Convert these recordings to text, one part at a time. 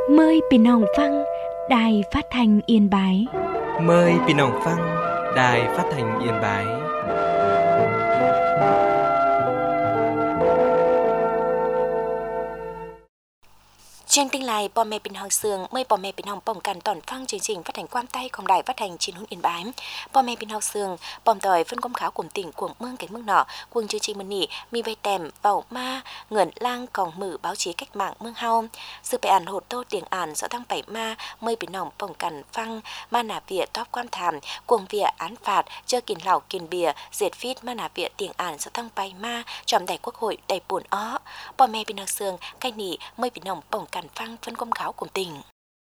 Mờiพี่น้องฟังĐài Phát thanh Yên Bái. Mời พี่น้องฟัง Đài Phát thanh Yên Bái. Chương tin lại bò mẹ bình hằng sương mời bò mẹ bình hằng bồng càn tòn phăng chương trình phát hành quan tayของđài phát hành trên hướng Yên Bái. Bò mẹ bình hằng sương bòm tỏi phân công khảo cùng tỉnh cuồng mương cánh mương nọ cuồng chương trình mân nỉ mi vây tèm vào ma ngẩn lang còng mử báo chí cách mạng mương hao sự bài ảnh hột tô tiếng ảnh rõ thăng bảy ma mời bình hằng bồng càn phăng ma nà vỉa top quan thảm cuồng vỉa án phạt chơi kiền lẩu kiền bìa diệt phít ma nà vỉa tiếng ảnh rõ thăng bảy ma tròm đầy quốc hội đầy buồn ó bò mẹ bình hằng sương cay nỉ mời bình hằng bồng càn phăng phân công khảo cùng tỉnh.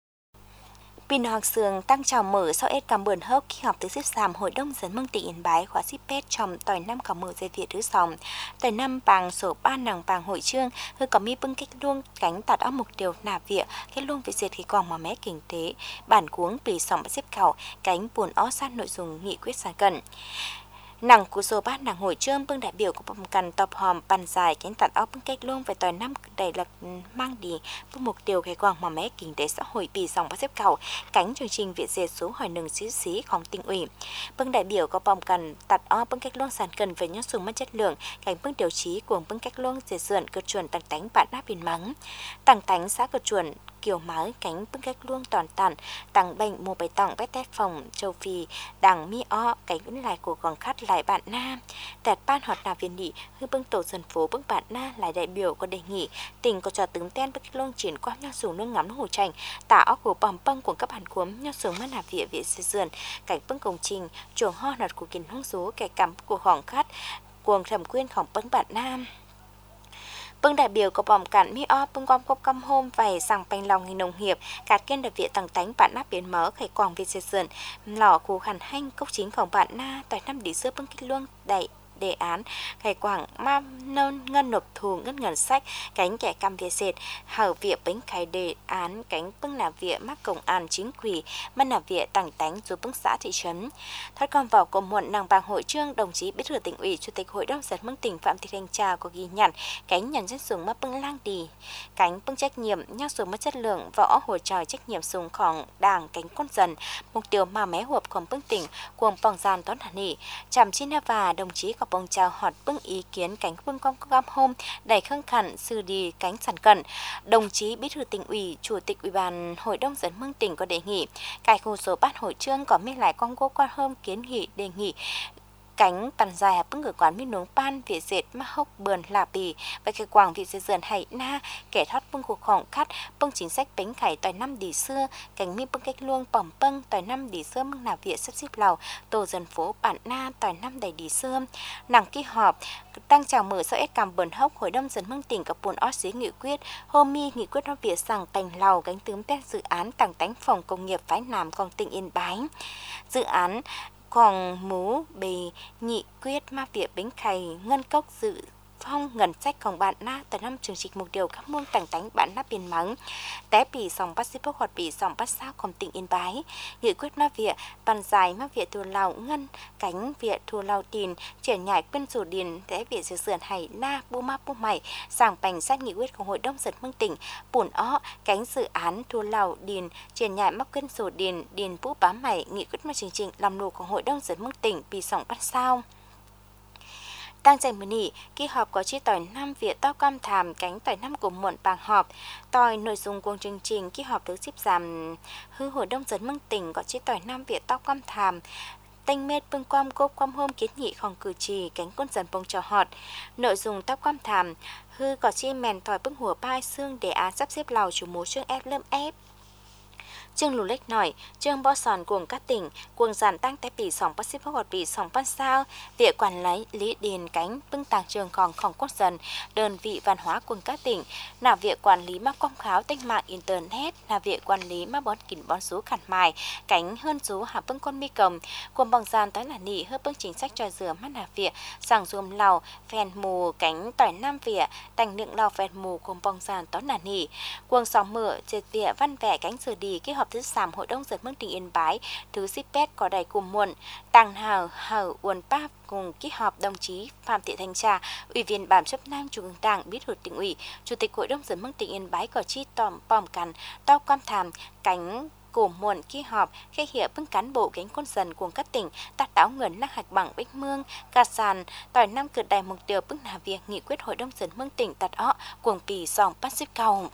Bình Hoàng Sương tăng chào mở sau ết cảm bờn hốc khi học tới xếp giảm Hội đồng dân mương tỉnh Yên Bái khóa xếp pet trong tỏi năm cả mở dây Việt thứ sòng tỏi năm bàng sổ ba nàng bàng hội trương hơi có mi bưng cách luông cánh tạt óc mục tiêu nà vịa cái luông về diệt khi quòng mà mé kinh tế bản cuống bì sòng bắt xếp khảo cánh buồn ó sát nội dung nghị quyết sáng cận. Nàng của số bát nàng hội trương bưng đại biểu của bom cằn tập hòm bàn dài cánh tạt óc bưng cách luông về tỏi năm đầy lật mang đi với mục tiêu cái quang mà mé kinh tế xã hội bì dòng bắt xếp cầu cánh chương trình viện dệt số hỏi nừng xíของtỉnh ủy bưng đại biểu có bom cằn tạt óc bưng cách luông sàn cần về nhắc sùng mất chất lượng cánh bưng điều chí của bưng cách luông dệt sườn cơ chuẩn tàng tánh bạn đáp biển mắng tàng tánh xã cơ chuẩn kiểu máu cánh bưng cách luông toàn tàn tàng bệnh mùa bày tòng vét tét phòng châu Phi đằng mi o cánh vẫn lại của còn khát lại bạn na tẹt ban hoạt nào viên nghị hư bưng tổ dân phố bưng bạn na lại đại biểu có đề nghị tỉnh có trò tướng ten bưng cách luông triển qua nhau sùng nước ngắm hồ tranh tả óc của bầm băng của các bản cuốn nhau sùng mất nạp viện viện xây dựng cảnh bưng công trình chuồng ho nạt của kiến hông số kẻ cắm của khoảng khát cuồng thẩm quyênของbưng bạn nam bưng đại biểu có bòm cản mi o bưng gom cốc căm hôm vầy sang bành lòng ngành nông nghiệp cát kiên đặc viện tầng tánh bạn nắp biến mở khải quảng việt xây dựng lò khu khăn hanh cốc chínhของbạn na tại năm đi xưa bưng kích luông đẩy đề án khải quảng ma nôn ngân nộp thù ngân sách cánh kẻ cam việt dệt hở viện bánh khải đề án cánh bưng là viện mắc công an chính quỷ man là viện tầng tánh dù bưng xã thị trấn thoát con vào cùng muộn nàng bàng hội trương đồng chí bí thư tỉnh ủy chủ tịch hội đồng dân mương tỉnh Phạm Thị Thanh Trà có ghi nhận cánh nhận xét súng mà bưng lang đi cánh bưng trách nhiệm nhau súng mất chất lượng võ hồ trò trách nhiệm súngของđảng cánh con dần mục tiêu mà mé hộpของbưng tỉnh cuồng bòng gian tón hẳn nỉ chạm chi na và đồng chí có bông chào họt bưng ý kiến cánh bưng công gam hôm đầy khăng khẩn xử đi cánh sản cận đồng chí bí thư tỉnh ủy chủ tịch ủy ban hội đồng dân mương tỉnh có đề nghị cải khu số bát hội trương có mấy lại con cô quan hôm kiến nghị đề nghị cánh tàn dài bưng ngửa quán mi nướng pan việt dệt mắc hốc bườn lạ bì và cái quảng việt dệt dần hay na kẻ thoát bưng cuộc khỏng khát bưng chính sách bánh khải tỏi năm đi xưa cánh mi bưng cách luông bỏng bưng tỏi năm đi xưa mưng nào việt sắp xếp lào tổ dân phố bản na tỏi năm đầy đi xưa nàng kỳ họp đang chào mở sau ép cằm bờn hốc hội đồng dân mương tỉnhกับbuồn ót xí nghị quyết hôm mi nghị quyết nó việt rằng bành lào cánh tướng tên dự án tàng tánh phòng công nghiệp phái namของtỉnh Yên Bái dự án còn mú bề nhị quyết ma viện bánh khay ngân cốc dự phong ngân sáchของbạn na tại năm chương trình mục tiêu các môn tàng tánh bạn na biên mắng té bì sòng bắt xếp hoặc bì sòng bắt saoของtỉnh Yên Bái nghị quyết ma viện bàn dài ma viện thua lào ngân cánh viện thua lào tiền triển nhảy bên sổ điền té viện sự sườn hay na bu ma bu mày sàng bành sát nghị quyết của hội đồng dân mương tỉnh bổn ó cánh dự án thua lào điền triển nhảy mắc bên sổ điền bu bám mày nghị quyết ma chương trình làm nô của hội đồng dân mương tỉnh bì sòng bắt sao đang dành mưa nỉ kỳ họp có chi tỏi năm viện tao cam thàm cánh tỏi năm của muộn bàng họp tỏi nội dung của chương trình kỳ họp được xếp giảm hư hội đồng dân mương tỉnh có chi tỏi năm viện tao cam thàm tênh mết bưng quam cốp quam hôm kiến nghịของcử tri cánh quân dân bông trò họt nội dung tao cam thàm hư có chi mèn tỏi bưng hùa bai xương đề án sắp xếp lào chủ mố chương ép lâm ép chương lù lếch nổi chương bó sòn cuồng các tỉnh cuồng giản tăng tại bỉ sòng bắt xếp hoặc bỉ sòng pan sao viện quản lý điền cánh bưng tàng trườngของquốc dân đơn vị văn hóa cuồng các tỉnh là viện quản lý mắc công kháo tách mạng internet là viện quản lý mắc bón kín bón số khẩn mài cánh hơn số hạ bưng con mi cầm cuồng bằng giàn tới là nỉ hơi bưng chính sách cho rửa mắt là viện sàng dùm lào phèn mù cánh tỏi nam viện tành lượng lào phèn mù cuồng bằng giàn tới là nỉ cuồng sòng mở triệt viện văn vẻ cánh xử đi cái họp thứ 3 Hội đồng Dân Mương tỉnh Yên Bái thứ 18 có đại cùng muộn Tàng Hảo Uẩn Pa cùng ký họp đồng chí Phạm Thị Thanh Trà, Ủy viên Ban chấp năng Trung ương Đảng, Bí thư Tỉnh ủy, Chủ tịch Hội đồng Dân Mương tỉnh Yên Bái có chi tòm bòm cắn to quan tham cánh cổ muộn ký họp khai hiệu bưng cán bộ cánh quân dân của các tỉnh tác đáo ngân năng hạch bằng Bích Mương, Cà Sàn, tỏi năm cử đại mục tiêu bưng làm việc nghị quyết Hội đồng Dân Mương tỉnh tạt ọ cuồng pì dòng bắt xếp cầu.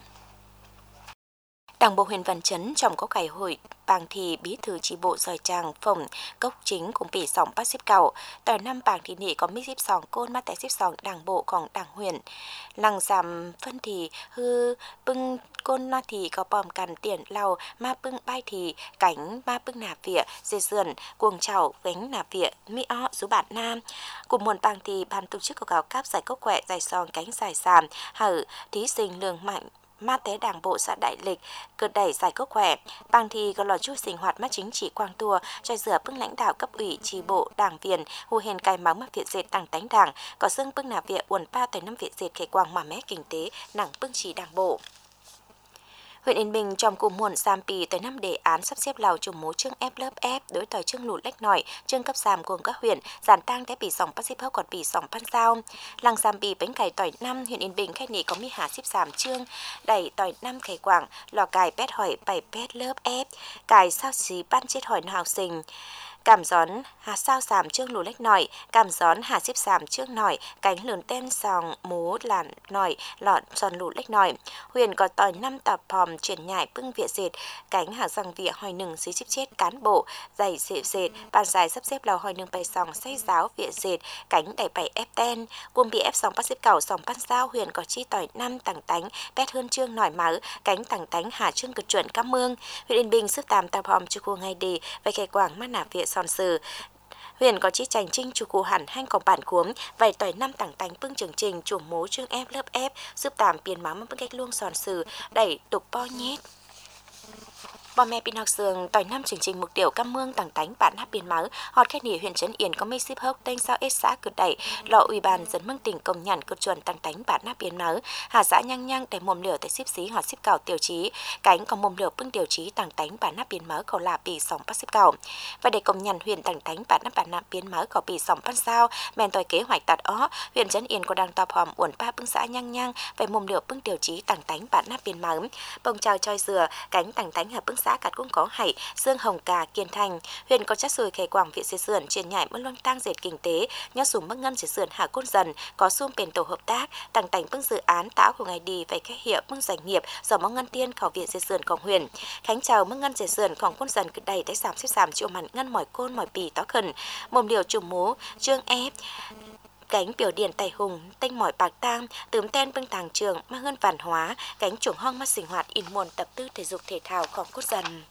Đảng bộ huyện Văn Chấn trong có cải hội Bàng Thị bí thư chi bộ Giỏi Tràng phòng cốc chính cùng bị sòng bắt xếp cầu. Tỏi năm Bàng Thị Nị có mít xếp sòng côn mắt tại xếp sòng đảng bộของđảng huyện. Lăng giảm phân thì hư bưng côn na thì có bòm cằn tiền lau ma bưng bay thì cánh ma bưng nà vỉa dê sườn cuồng chảo gánh nà vỉa mỹ ó số bạn nam. Cùng muôn Bàng Thị ban tổ chức cầu cáp giải cốc quẹ giải sòng cánh giải sàm hở thí sinh lường mạnh ma tế đảng bộ xã Đại Lịch cử đẩy giải cốc khỏe Bàng Thị có lò chu sinh hoạt mắt chính trị quang tua cho dừa bưng lãnh đạo cấp ủy chi bộ đảng viên hù hèn cài máu mắt việt dệt đảng tánh đảng có xương bưng nà viện Uẩn Pa tới năm việt dệt khề quang mà mé kinh tế nặng bưng chỉ đảng bộ. Huyện Yên Bình trong cùng muộn Sam Pì tới năm đề án sắp xếp lào trùng mố chương ép lớp ép đối tỏi chương lụt lách nổi chương cấp Sam cùng các huyện giản tăng té bị sòng bắt xếp hốc còn bị sòng pan sao làng Sam Pì bánh cày tỏi năm huyện Yên Bình khai nỉ có mi hà xếp sàm chương đẩy tỏi năm khề quảng lò cài pét hỏi 7 pét lớp ép cài sao xí ban chết hỏi nó học sinh cảm gión hà sao sàm chương lù lách nổi cảm gión hà xếp sàm chương nổi cánh lườn tên sòng mố làn nổi lọt giòn lù lách nổi huyện có tỏi năm tập hòm chuyển nhải bưng viện dệt cánh hà răng vỉa hỏi nừng xí xếp chết cán bộ dày dệt bàn dài sắp xếp lào hỏi nừng bày sòng xây giáo viện dệt cánh đẩy bày ép ten cuồng bị ép sòng bắt xếp cầu sòng pan sao huyện có chi tỏi năm tàng tánh pét hơn chương nổi máu cánh tàng tánh hà chương cực chuẩn cam mương huyện Yên Bình sức tàm tập hòm chu khu ngay đi về khai quảng mắt nạp viện son sử huyện có chi chành trinh chủ cụ hẳn hanh có bản cuống vài tỏi năm tảng tánh bưng chương trình chủ mố chương ép lớp ép giúp tàm tiền máu bưng cách luông son sử đẩy tục bo nhét bò mẹ pin học sường tỏi năm chương trình mục tiêu cam mương tảng tánh bản hấp biên máu họt khai nỉ huyện Trấn Yên có mấy ship hốc tên sao ết xã cực đẩy lọ ủy ban dân mương tỉnh công nhận cực chuẩn tảng tánh bản hấp biên máu hà xã nhăng nhăng để mồm lửa tại ship xí họt ship cầu tiêu chí cánh có mồm lửa bưng tiêu chí tảng tánh bản hấp biên máu cầu là bị sòng bắt ship cầu và để công nhận huyện tảng tánh bản hấp biên máu có bị sòng bắt sao men tỏi kế hoạch tạt ó huyện Trấn Yên có đang tập hòm Uẩn Pa bưng xã nhăng nhăng về mồm lửa bưng tiêu chí tảng tánh bản hấp biên máu bông chào choi dừa cánh tảng tánh hợp bưng xã cắt cũng có hải dương hồng cà kiên thành huyện có chất sùi khề quảng viện dệt sườn truyền nhảy mất loang tăng dệt kinh tế nhớ súng mất ngân dệt sườn hạ côn dần có xung bền tổ hợp tác tàng tành bưng dự án tạo của ngày đi về các hiệu bưng doanh nghiệp do mất ngân tiên khảo viện dệt sườnของhuyện khánh chào mất ngân dệt sườnของcôn dần cực đầy tới giảm xếp giảm triệu mặn ngân mỏi côn mỏi pì tó khẩn mồm liều trùng mố trương ép cánh biểu điển tài hùng tinh mỏi bạc tang tướm ten bưng tàng trường mang hơn văn hóa cánh chuồng hong mắt sinh hoạt in muôn tập tư thể dục thể thaoของcôn dần.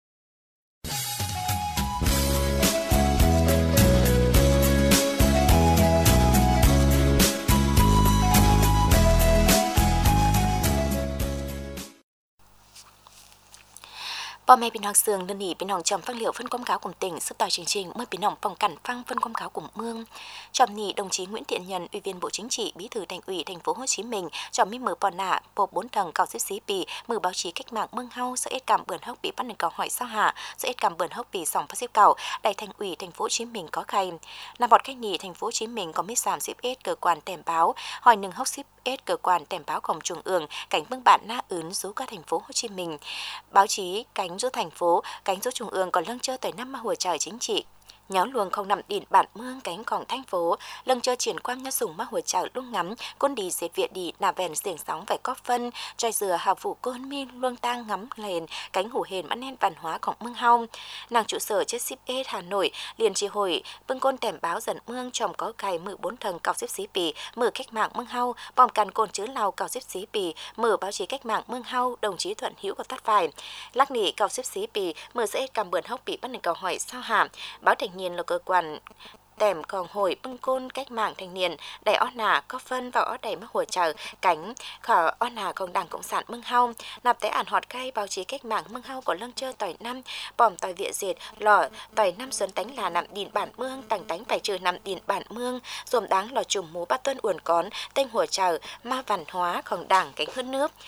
Bò mẹ pin học sường đơn nhị pin hồng trầm phăng liệu phân công cáo cùng tỉnh sức tỏi chương trình mới pin hồng phòng cản phăng phân công cáo cùng mương trầm nhị đồng chí Nguyễn Thiện Nhân ủy viên Bộ Chính trị bí thư Thành ủy Thành phố Hồ Chí Minh trầm mi mở bò nạ bộ 4 tầng cầu xếp xí pì mở báo chí cách mạng mương hau sẽ ít cảm bẩn hốc bị bắt được cầu hỏi sao hạ sẽ ít cảm bẩn hốc bị sòng phát xếp cầu đại Thành ủy Thành phố Hồ Chí Minh có khay làm bọt cách nhị Thành phố Hồ Chí Minh có mít giảm xếp ít cơ quan tèm báo hỏi nừng hốc xếp ít cơ quan tèm báo cổng trung ương cảnh bưng bạn na ướn rú cả Thành phố Hồ Chí Minh báo chí cánh rú thành phố cánh rú trung ương còn lâng chơi tới năm mà hồi trời chính trị nháo luồng không nằm đỉn bản mương cánhของthành phố lâng chơi triển quang nhá sùng mà hồi trời lúc ngắm côn đi dệt việt đi nà vèn xiềng sóng phải có phân trai dừa hào phủ côn mi luông tang ngắm lên cánh hủ hền mắt nét văn hóaของmương hong nàng trụ sở chết ship ết Hà Nội liền chỉ hồi bưng côn tèm báo dần mương trồng có cày mở 4 tầng cào xếp xí pì mở cách mạng mương hau bom càn côn chứa lào cào xếp xí pì mở báo chí cách mạng mương hau đồng chí Thuận Hữu có tắt phải lắc nỉ cào xếp xí pì mở sẽ cầm bươn hốc bị bắt được cầu hỏi sao hàm báo Thành Nhiên là cơ quan tèm còn hội bưng côn cách mạng thanh niên đầy ót nà có phân vào ót đầy mắc hùa chờ cánh khở ót nà còn đảng cộng sản mưng hau nạp tế ản họt cay báo chí cách mạng mưng hau của lăng chơi tỏi năm bòm tỏi viện diệt lò tỏi năm xuân tánh là nằm đìn bản mương tàng tánh phải trừ nằm đìn bản mương dùm đáng lò chùm mú bát tuân uẩn cón tên hùa chờ ma văn hóa còn đảng cánh hơn nước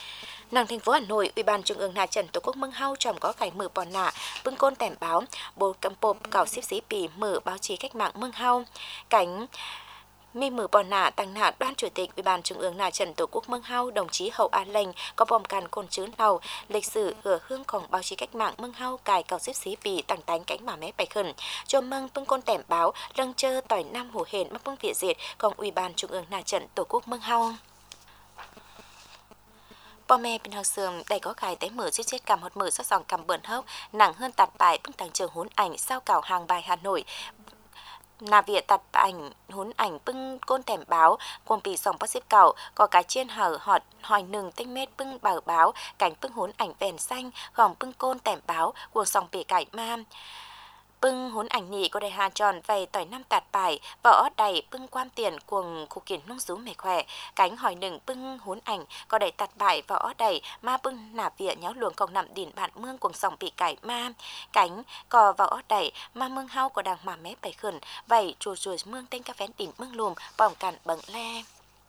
Nàng thành phố Hà Nội, Ủy ban Trung ương Na Trần Tổ quốc Mương Hau trong có cảnh mở bòn nạ, bưng côn tèm báo, bồ cầm bộp cào xíp xí pì mở báo chí cách mạng Mương Hau, cảnh mi mở bòn nạ tăng nạ Ban Chủ tịch Ủy ban Trung ương Na Trần Tổ quốc Mương Hau đồng chí Hậu An Lệnh có bom can côn chữ nào lịch sử hửa hươngของbáo chí cách mạng Mương Hau cài cào xíp xí pì tăng tánh cánh mà mé bày khẩn cho mừng bưng côn tèm báo lăng chơ tỏi nam hồ hển mắc bưng Việt diệtของỦy ban Trung ương Na Trần Tổ quốc Mương Hau. Bò mẹ bên học sườn đầy có khải tế mở chết cầm hột mở sát dòng cầm bẩn hốc nặng hơn tạt bài bức tàng trường hốn ảnh sau cảo hàng bài Hà Nội là việc tạt ảnh hốn ảnh bưng côn thèm báo quần bị dòng bác xếp cảo có cái chiên hở họt hỏi nừng tinh mét bưng bảo báo cảnh bưng hốn ảnh vèn xanh gòm bưng côn thèm báo cuồng dòng bị cải ma bưng hốn ảnh nhị có đầy hà tròn vầy tỏi năm tạt bài vỏ đầy bưng quan tiền cuồng khu kiến nông rú mề khỏe cánh hỏi nừng bưng hốn ảnh có đầy tạt bài vỏ đầy ma bưng nả vỉa nháo luồng còn nằm đỉn bạn mương cuồng dòng bị cải ma cánh cò vỏ đầy ma mương hau có đàng mà mé bày khẩn vầy chùa chùa mương tên ca phén đỉn mương lùm bỏng cằn bẩn le.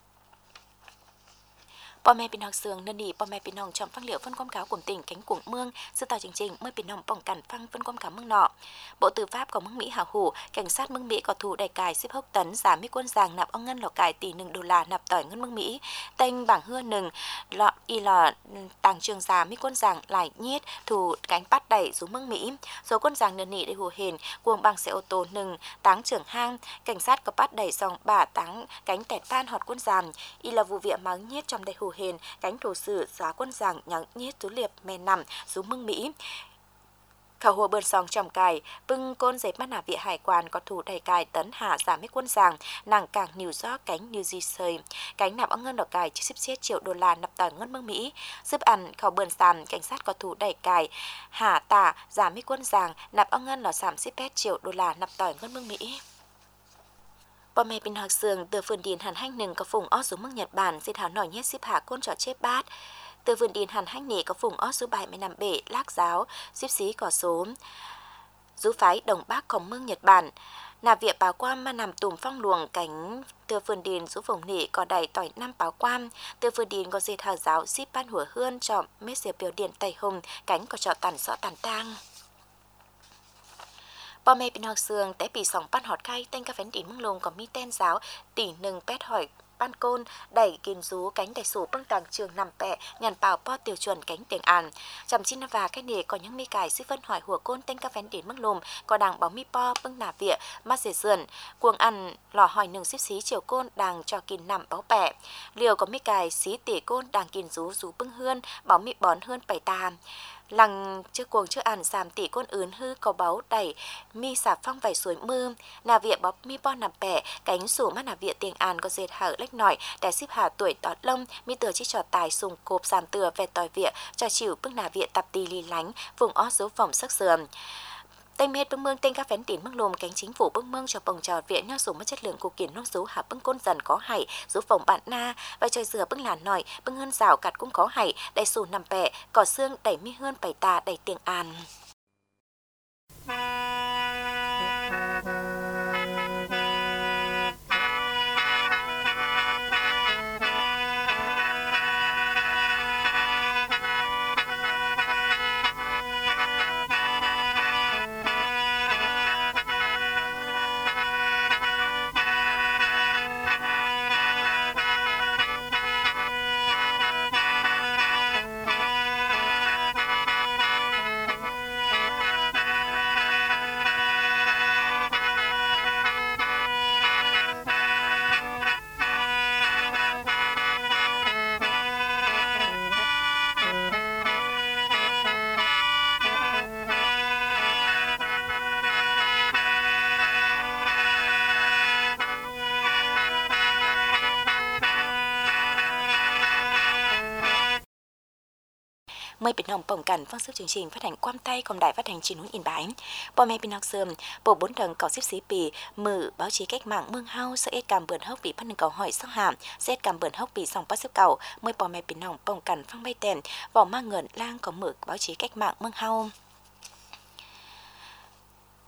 Bò mẹ bình học sườn nên đi bò mẹ bình hồng chọn phăng liệu phân quảng cáo của tỉnh cánh cuồng mương sự tạo chương trình mới bình hồng bỏng cản phăng phân quảng cáo mương nọ. Bộ Tư pháp có mương Mỹ hảo hủ cảnh sát mương Mỹ có thủ đại cài xếp hốc tấn giá mỹ quân giàng nạp ông ngân lò cài tỷ $1 nạp tỏi ngân mương Mỹ tên bảng hưa nừng lọ y lò tàng trường giá mỹ quân giàng lại nhiết thủ cánh bắt đẩy xuống mương Mỹ số quân giàng nên nị để hù hền cuồng bằng xe ô tô nừng táng trưởng hang cảnh sát có bắt đẩy dòng bà táng cánh tẹt tan họt quân giàng y là vụ việc mắng nhiết trong đầy hù hền cánh thủ sử giá quân giàng nhắn nhiết tú liệp men nằm xuống mương Mỹ khảo hồ bơn song trầm cài bưng côn dệt mắt nạ vỉa hải quan có thủ đầy cài tấn hạ giảm mấy quân giàng nàng càng nhiều gió cánh New Jersey cánh nạp ông ngân đỏ cài chỉ xếp $1 nạp tỏi ngân mương Mỹ giúp ăn khảo bơn sàm cảnh sát có thủ đầy cài hạ tả giảm mấy quân giàng nạp ông ngân đỏ giảm xếp $1 nạp tỏi ngân mương Mỹ. Bò mẹ bình học sườn từ vườn điền hàn hanh nừng có phùng ót xuống mương Nhật Bản dệt hào nổi nhét xếp hạ côn trọ chép bát từ vườn điền hàn hanh nỉ có phùng ót số bài mới nằm bể lác giáo xếp xí cỏ số rú phái đồng bácของmương Nhật Bản là việc báo quan mà nằm tùm phong luồng cánh từ vườn điền rú vùng nỉ có đầy tỏi năm báo quan từ vườn điền có dệt hào giáo xếp ban hủa hươn cho mét diệp biểu điện tây hùng cánh có trọ tàn rõ tàn tang. Bò mẹ bình học sườn té bị sòng ban họt khai tên ca phén đỉnh mương lùng có mi tên giáo tỷ nừng pét hỏi ban côn đẩy kiên rú cánh đẩy sủ băng tàng trường nằm bẹ nhàn bảo po tiêu chuẩn cánh tiếng An chậm chín và cái nề có những mi cài sư phân hỏi hùa côn tên ca phén đỉnh mương lùng có đàng báo mi po băng nà vịa mắt dễ sườn cuồng ăn lò hỏi nừng xếp xí chiều côn đàng cho kín nằm báo bẹ liều có mi cài xí tỉ côn đàng kiên rú bưng hươn báo mi bón hươn bảy tà lằng trước cuồng trước ăn sàm tỉ côn ướn hư có báo đẩy mi xả phong vảy suối mưa nà vịa bóp mi po nằm bẹ cánh sủ mắt nà vịa tiếng An có dệt hở lách nỏi để xếp hạ tuổi tọt lông mi tờ chiếc trò tài sùng cộp sàm tựa về tỏi vịa cho chịu bức nà vịa tập tì lì lánh vùng ót dấu vòng sắc sườn tây mét bưng mương tên các phén tỉn mương lùm cánh chính phủ bưng mương cho bồng trò viện nhau súng mất chất lượng của kiến nông dấu hạ bưng côn dần có hại dấu phòng bạn na và trời dừa bưng làn nỏi bưng hơn rào cặt cũng có hại đầy sù nằm bẹ cỏ xương đẩy mi hơn bảy tà đầy tiếng An. Mời bình hồng bổng cảnh phong sức chương trình phát hành quan tay công đài phát hành chín hướng in bái bò mẹ bình học sườn bộ 4 tầng có xếp xí pì mở báo chí cách mạng mương hau sẽ ít cảm bẩn hốc bị phát hành cầu hỏi sắc hàm sẽ ít cảm bẩn hốc bị sòng bắt xếp cầu mời bò mẹ bình hồng bổng cảnh phong bay tèn vỏ mang ngẩn lang có mở báo chí cách mạng mương hau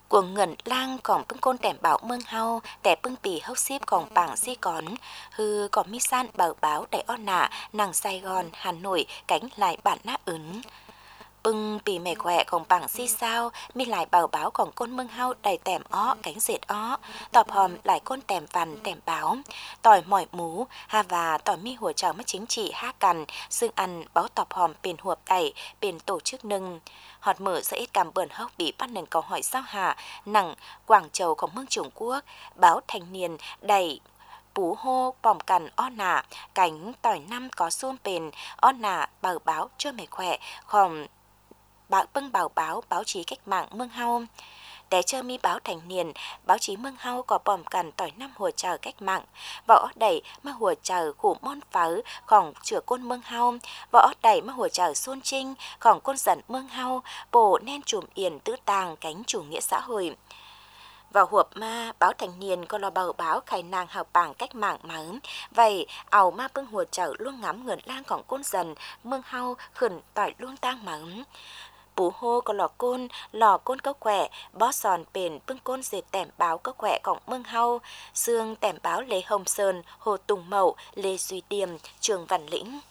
của ngẩn lang còn bưng côn tẻm bảo mương hau tẻ bưng bì hốc xíp còn bảng si còn hư còn mi san bờ báo đầy on nạ nàng Sài Gòn Hà Nội cánh lại bản nát ứng bưng bì mẹ khỏe còn bằng si sao mi lại bào báo còn côn mương hau đầy tèm ó cánh dệt ó tọp hòm lại côn tèm vằn tèm báo tỏi mỏi mú ha và tỏi mi hùa chào mất chính trị ha cằn xương ăn báo tọp hòm bền huộp tẩy bền tổ chức nâng họt mở sẽ ít cầm bờn hốc bị bắt nâng câu hỏi sao hạ nặng Quảng ChâuของเมืองTrung Quốc báo thanh niên đầy bú hô bòm cằn o nà cánh tỏi năm có xuông bền o nà bào báo cho mẹ khỏe còn bạo bưng bảo báo báo chí cách mạng mương hau té chơ mi báo thanh niên báo chí mương hau có bòm cằn tỏi năm hùa chờ cách mạng võ đẩy mà hùa chờ của môn phớ còn chữa côn mương hau võ đẩy mà hùa chờ xôn trinh còn côn dần mương hau bổ nên chùm yền tứ tàng cánh chủ nghĩa xã hội vào hộp ma báo thanh niên có lo bầu báo khai nàng học bảng cách mạng mớm vậy ảo ma bưng hùa chờ luôn ngắm ngưỡng lang còn côn dần mương hau khẩn tỏi luôn tang mớm bú hô có lò côn có quẻ bó sòn bền bưng côn dệt tẻm báo có quẻ cổng mương hau xương tẻm báo Lê Hồng Sơn Hồ Tùng Mậu Lê Duy Điềm Trường Văn Lĩnh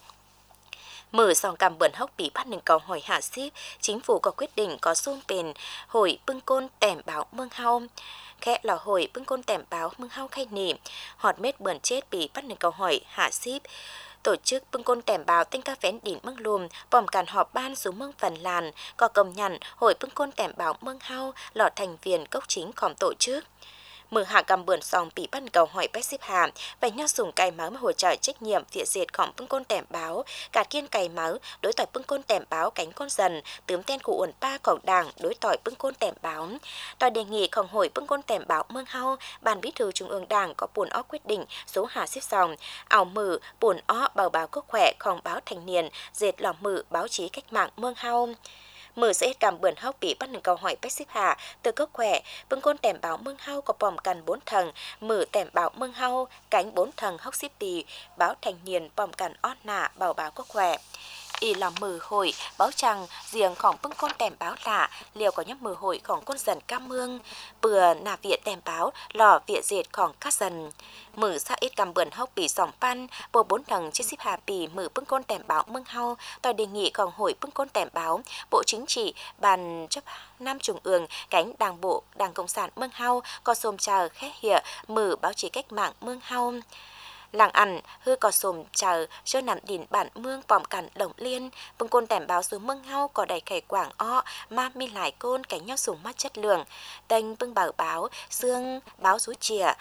mở sòng cầm bẩn hốc bị bắt nâng câu hỏi hạ ship chính phủ có quyết định có xuông bền hội bưng côn tẻm báo mương hau khẽ lò hội bưng côn tẻm báo mương hau khay nỉ họt mết bẩn chết bị bắt nâng câu hỏi hạ ship tổ chức bưng côn tẻm báo tên ca phén đỉnh mương lùm bòm càn họp ban xuống mương Phần Làn có công nhận hội bưng côn tẻm báo mương hau lọ thành viên cốc chính khóm tổ chức mở hạ cầm bươn sòng bị bắt cầu hỏi bách xếp hà và nhau dùng cày máu mà hỗ trợ trách nhiệm việc diệt khóm bưng côn tẻm báo cả kiên cày máu đối tỏi bưng côn tẻm báo cánh con dần tướng tên của uẩn pa cổng đảng đối tỏi bưng côn tẻm báo tỏi đề nghị khổng hội bưng côn tẻm báo mương hau ban bí thư trung ương đảng có buồn ó quyết định số hạ xếp sòng ảo mở buồn ó bào báo quốc khỏe khổng báo thanh niên dệt lò mở báo chí cách mạng mương hau mở sẽ cầm bươn hốc bị bắt nâng câu hỏi bách xếp hạ từ cốc khỏe bưng côn tẻm báo mương hau có bòm cằn 4 thầng mở tẻm báo mương hau cánh 4 thầng hốc xếp bì báo thanh niên bòm cằn ót nạ bảo báo cốc khỏe y lòng mờ hội báo chẳng riêngของbưng côn tẻm báo lạ liều có nhấp mờ hộiของcôn dần cam mương bừa nà viện tẻm báo lò viện dệtของcác dần mở xa ít cầm bươn hốc bị sòng pan bộ 4 thầng chiếc xếp hà bì mở bưng côn tẻm báo mương hau tỏi đề nghịของhội bưng côn tẻm báo bộ chính trị ban chấp Nam Trung ương cánh đảng bộ đảng cộng sản mương hau có xôm chờ khé hiệu mở báo chí cách mạng mương hau làng ăn hư có xồm chờ cho nằm đỉnh bản mương bòm cằn đồng liên bưng côn tẻm báo xuống mương hau có đầy khẩy quảng o ma mi lại côn cánh nhau sùng mắt chất lượng tênh bưng bảo báo xương báo rú chìa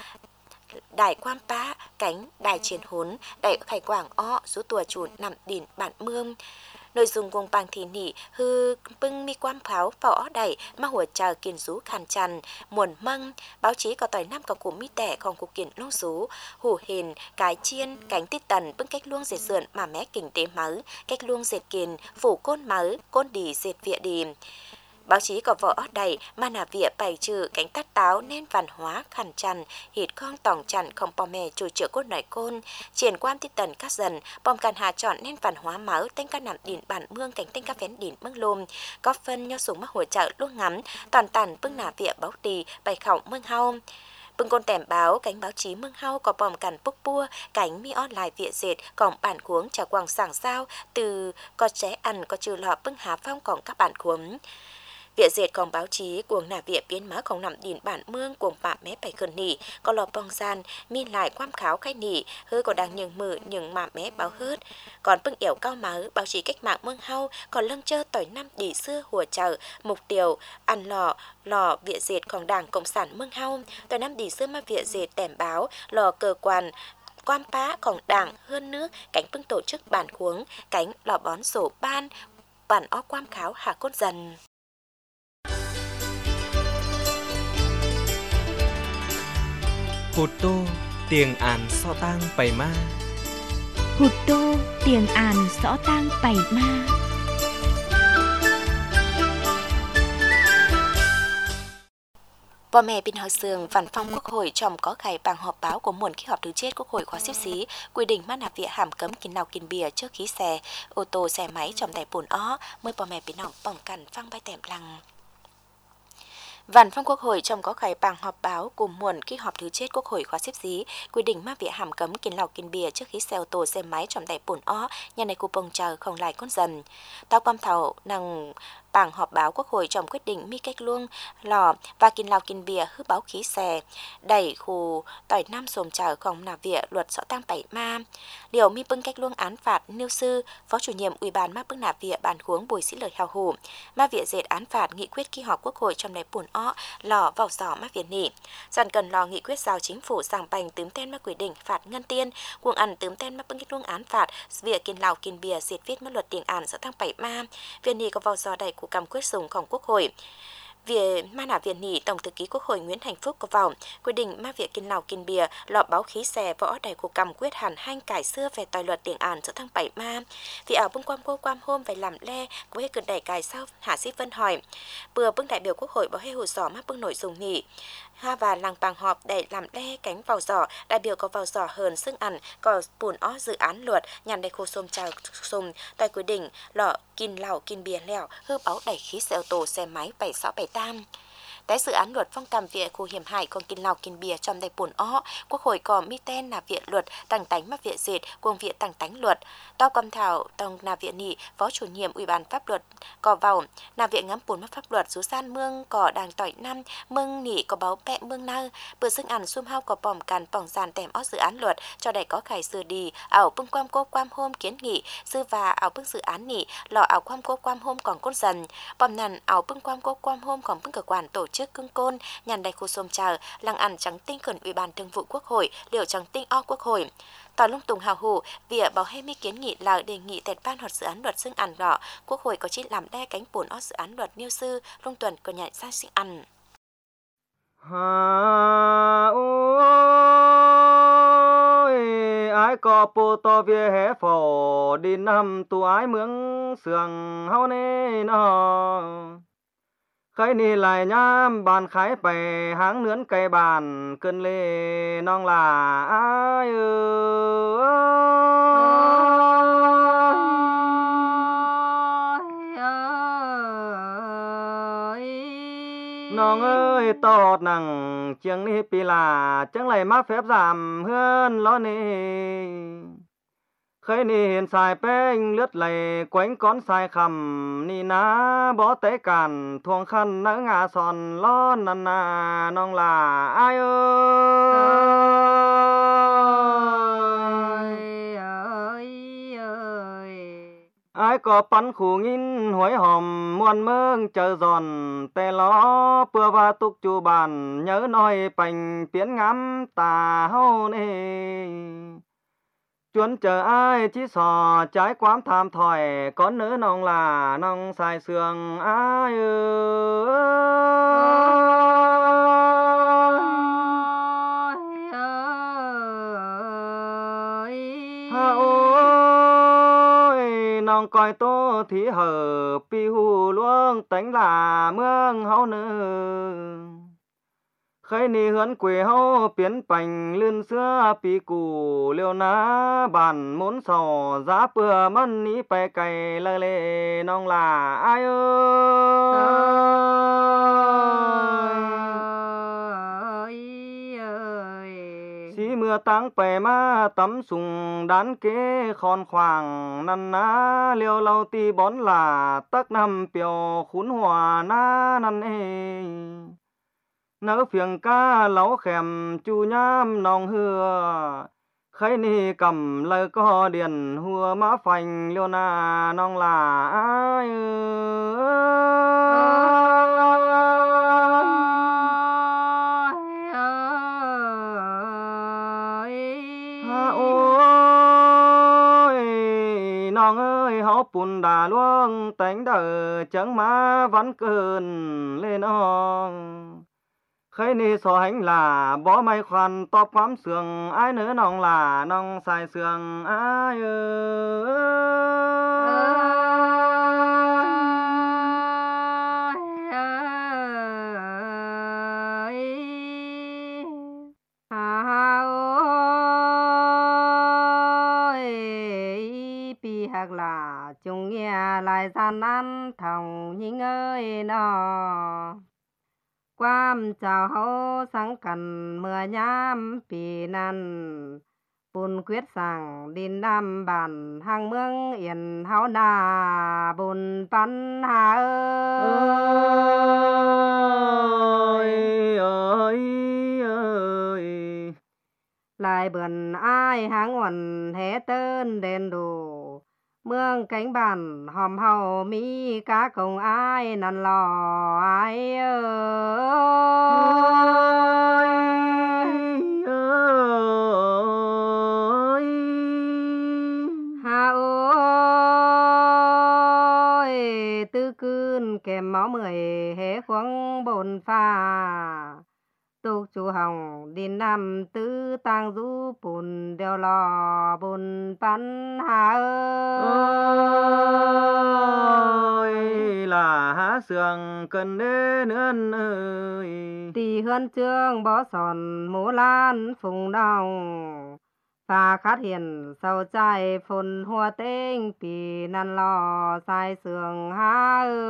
đài quan pá cánh đài chiến hốn đài khẩy quảng o rú tùa chuột nằm đỉnh bản mương nội dung gồm bằng thị nỉ hư bưng mi quan pháo võ đẩy mà hùa chờ kiền rú khàn chằn muồn măng báo chí có tỏi năm có củ mi tẻ còn củ kiền lông rú hủ hền cái chiên cánh tít tần bưng cách luông dệt sườn mà mé kinh tế mớ cách luông dệt kiền phủ côn mớ côn đỉ dệt vịa đì báo chí có võ đầy mà nà vịa bày trừ cánh tát táo nên văn hóa khàn chằn hít con tòng chằn không bò mè chủ chữa cốt nải côn triển quan tít tần cắt dần bom càn hà chọn nên văn hóa máu tên ca nằm đỉnh bản mương cánh tên ca phén đỉnh mương lùm có phân nhau súng mắc hỗ trợ luôn ngắm toàn tàn bưng nà vịa báo tì bày khẩu mương hau bưng côn tẻm báo cánh báo chí mương hau có bòm cằn búc bua cánh mi on lại vịa dệt cổng bản cuống trả quàng sảng sao từ có trẻ ăn có trừ lọ bưng há phong cổng các bản cuống Viện dệt còn báo chí cuồng nà viện biến má không nằm đỉnh bản mương cuồng bạ mé bảy khẩn nỉ có lò bong gian min lại quam kháo khai nỉ hư có đang nhường mử nhường mà mé báo hớt còn bưng yểu cao máu báo chí cách mạng mương hau còn lâng chơ tỏi năm đỉ xưa hùa chờ mục tiêu ăn lò viện dệt còn đảng cộng sản mương hau tỏi năm đỉ xưa mà viện dệt tẻm báo lò cơ quan quan pá còn đảng hơn nước cánh bưng tổ chức bản cuống cánh lò bón sổ ban bản ó quam kháo hà cốt dần Hụt tô tiền àn so tang bày ma Hụt tô tiền àn rõ tang bày ma Bò mẹ bên hỏi sường văn phòng Quốc hội trong có khai bằng họp báo của muộn khi họp thứ chết Quốc hội khóa xếp xí quy định mát nạp vỉa hàm cấm kín nào kín bìa trước khí xe ô tô xe máy trong tay bồn ó mới bò mẹ bên hỏng bỏng cằn phăng bay tèm lăng Văn phòng Quốc hội trong có khai bảng họp báo cùng muộn khi họp thứ chết Quốc hội khóa xếp dí quy định ma việc hàm cấm kiên lào kiên bìa trước khi xe ô tô xe máy trong đại bồn ó nhà này cụ bông chờ không lại con dần. Tao quan thảo năng bảng họp báo Quốc hội trong quyết định mi cách luông lò và kiên lào kiên bìa hư báo khí xe đẩy khu tỏi nam xồm chờ không nà vịa luật rõ tăng bảy ma. Điều mi bưng cách luông án phạt nêu sư phó chủ nhiệm ủy ban ma bưng nà vịa bàn khuống Bùi Sĩ Lời hào hủ ma vịa dệt án phạt nghị quyết khi họp Quốc hội trong đại bồn ó lò vào giỏ mắc việt nỉ dần cần lò nghị quyết giao chính phủ giảng bành tướm tên mắc quy định phạt ngân tiền cuồng ăn tướm tên mắc bưng kết luông án phạt việc kiên lào kiên bìa diệt viết mất luật tiền án sẽ tăng bảy ma việt nỉ có vào giỏ đầy của cầm quyết dùngของQuốc hội. Việc ma nả viện nỉ Tổng thư ký Quốc hội Nguyễn Hạnh Phúc có vào quy định ma việc kiên lào kiên bìa lọ báo khí xe võ đầy của cầm quyết hẳn hanh cải xưa về tòi luật tiền án giữa tháng 7 ma vì ở bưng quam cô quam hôm về làm le có hệ cực đẩy cài sau Hạ Sĩ Vân hỏi bữa bưng đại biểu Quốc hội bảo hay hồ sỏ mắc bưng nội dung nỉ ha và làng bàng họp để làm le cánh vào giỏ đại biểu có vào giỏ hờn xưng ăn có bùn ó dự án luật nhằm để khô xôm trào xôm tại quy định lọ kiên lào kiên bìa lèo hư báo đẩy khí xe ô tô xe máy 7678 tại dự án luật phong cầm viện khu hiểm hại còn kiên lào kiên bìa trong đại bồn ó Quốc hội có mi tên là viện luật tàng tánh mắc viện dệt cùng viện tàng tánh luật tao cầm thảo tông là viện nị phó chủ nhiệm ủy ban pháp luật có vào là viện ngắm bùn mắc pháp luật số san mương có đàng tỏi năm mương nị có báo bẹ mương nơ bữa xưng ăn xung hao có bỏng càn bỏng giàn tèm ó dự án luật cho đầy có khải sửa đi ảo bưng quam cô quam hôm kiến nghị sư và ảo bưng dự án nị lọ ảo quam cô quam hôm còn cốt dần bỏng nằn ảo bưng quam cô quam hôm còn bưng cơ quan tổ chức cưng côn nhàn đầy khu xôm chờ lăng ăn trắng tinh khẩn ủy ban thường vụ Quốc hội liệu trắng tinh o Quốc hội tỏ lung tùng hào hủ vỉa bảo hay mi kiến nghị là đề nghị tẹt ban hoạt dự án luật xưng ăn đỏ Quốc hội có chỉ làm đe cánh bổn o dự án luật nêu sư lung tuần có nhảy ra xưng ăn ai có po to về hè phò đi nằm tu ái mướn sườn hao nê nó khái ni lại nhám bàn khái bè háng nướn cây bàn cơn lê nong là ai nong ơi tọt nằng chiêng ni pi là chẳng lại má phép giảm hơn lo nê khơi ni hiện xài beng lướt lầy quánh con xài khầm ni ná bó tế càn thuồng khăn nỡ ngà sòn lo năn nà nong là ai ai có bắn khủ nghìn huế hòm muôn mương chờ giòn tê ló bưa và tục chu bàn nhớ nói bành biến ngắm tà hâu nê chuốn chờ ai chỉ sò trái quám tham thỏi con nữ nong là nong xài sương ai ha ôi nong coi tô thí hở pi hù luông tánh là mương hậu nữ khơi ni hướn quê hâu biến bành lươn xưa pi cù liêu ná bàn muốn sò giá bừa mân ní bè cày lơ lê nong là ai xí mưa táng bè ma tắm sùng đán kế khòn khoàng năn ná liêu lâu ti bón là tắc nằm piều khún hòa na năn ê nỡ phiền ca lấu khèm chu nhám nong hưa khấy ni cầm lời có điền hùa má phành liêu na nong là ai ha ôi nong ơi háo bùn đà luông tánh đờ chẳng má vắn cơn lên nong khấy ni so hành là bó may khoan to quám sườn ai nữa nong là nong xài sườn ai hoặc là chúng nghe lại gian ăn thòng nhinh ơi nó ความเจ้าเฮาสังกันเมื่อยามปีนั้นปุ่นเกวียดสั่งดินดำบันทางเมืองเอียนเฮานาบุญปันหาเอ้ยเอ้ยเอ้ยลายเบิ่นอ้ายหางอ่อนแหเติ้นเด่นดูเมืองแก่งบ้านหอมเฮามีกาคงอ้ายนั่นหล่ออ้ายเอ้ยฮาโอ้ยตื้อคืนแก้มเมาเมื่อยเหขวงบนฟ้าตุกจูหองดินน้ำตื้อต่างรูปุ่นเดียวรอบนปัญหาเอ้ยล่ะหาเสืองเกินเด้เนื้อนเอ้ยตีเฮือนเจืองบ่สอนหมูล้านฝุ่งดองฟ้าคัดเห็นเศร้าใจฝนหัวเต้งปีนันรอสายเสืองหา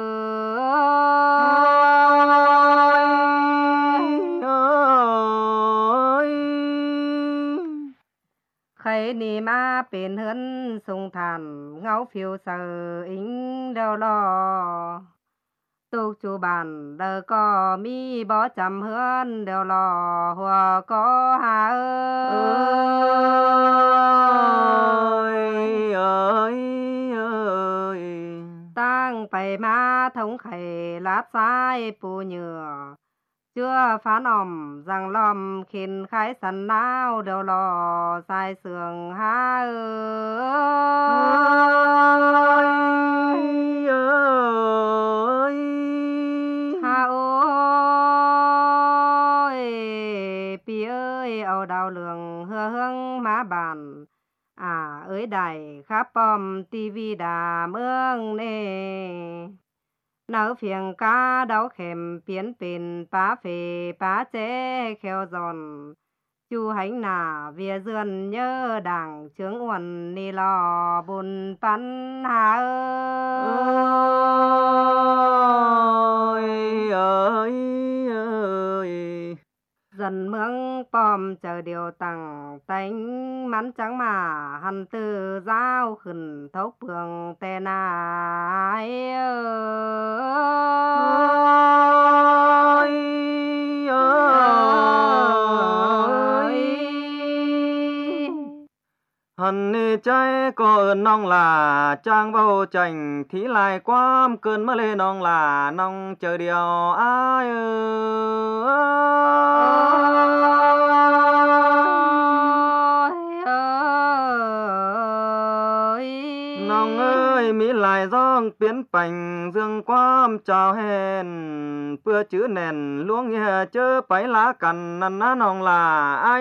ใครนี่มาเป็นเฮือนทรงทันเงาผิวเสืออิงเดาลอตุกจูบันเดอก็มีบ่จำเฮือนเดวรอหัวก็หาเอ้ยเอ้ยเอ้ยตั้งไปมาทงไข่ลาดซ้ายปูเหยื่อเชื่อฟ้าหน่อมรังลอมขินไข่สันนาวเดวรอสายเสืองหาเอาดาวเหลืองเฮือเฮืองมาบานเอ้ยได้ครับป้อมทีวีดาเมืองเน่เนาเพียงกาดาวเข็มเปลี่ยนเป็นป้าเฟป้าเจ๊แควจอนจูhànhนาเวียเจือนเยอะดังเชืองอ้วนนี่รอบุญปัญหาเอ้ยเอ้ยเอ้ย dần mương pom chờ điều tặng tánh mắn trắng mà hằn từ giao khẩn thấu phường tè nai hằn trái có ơn nong là trang bao chành thí lại quam cơn mơ lên nong là nong chờ điều ai nong ơi mỹ lại giong biến bành dương quam chào hèn bữa chữ nền luống nhẹ chớ bấy lá cằn năn ná nong là ai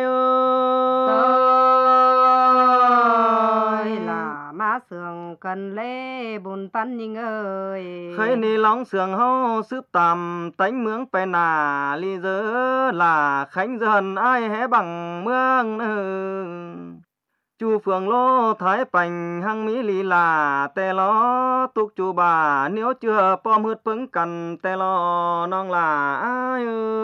là má sườn cần lê bùn pan nhìn ơi khơi ni lóng sườn hô sướp tầm tánh mướng pe nà ly dơ là khánh dần ai hé bằng mương chu phường lô thái bành hăng mỹ lì là tè lo tục chu bà nếu chưa pom hứt phứng cần tè lo nong là ai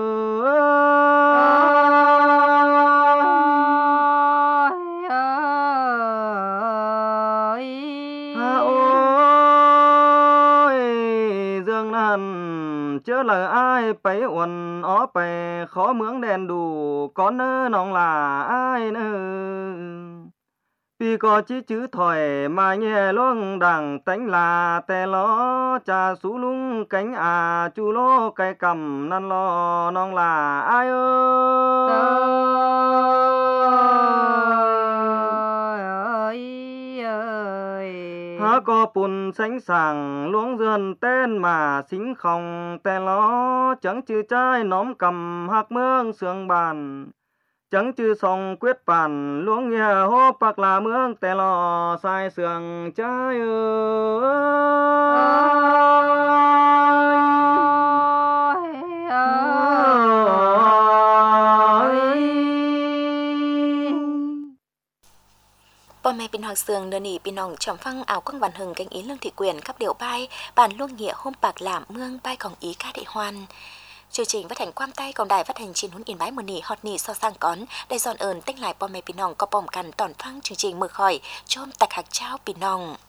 chớ lời ai bấy uẩn ó bè khó mướng đèn đủ có nơ nong là ai nơ vì có chí chữ thỏi mà nhẹ luông đằng tánh là tè lo trà sú lung cánh chu lô cây cầm năn lo nong là ai há có bùn sánh sàng luống dườn tên mà xính không tè lo chẳng chữ trai nóm cầm hạc mương sương bàn chẳng chữ song quyết bản luống nhẹ hô bạc là mương tè lo sai sương trai Bò mẹ bên họ sườn nơ nỉ bên nòng chồng phăng áo quăng bàn hừng cánh ý lương thị quyền khắp điệu bay bàn luông nhẹ hôm bạc làm mương bay còn ý ca địa hoan chương trình phát hành quan tay cộng đài phát hành trên huấn yên bái mùa nỉ hot nỉ so sang cón để dọn ơn tinh lại bom mẹ pin nòng có bomกันตอนฟังchương trình mở khỏi chôm tạc hạt trao pin nòng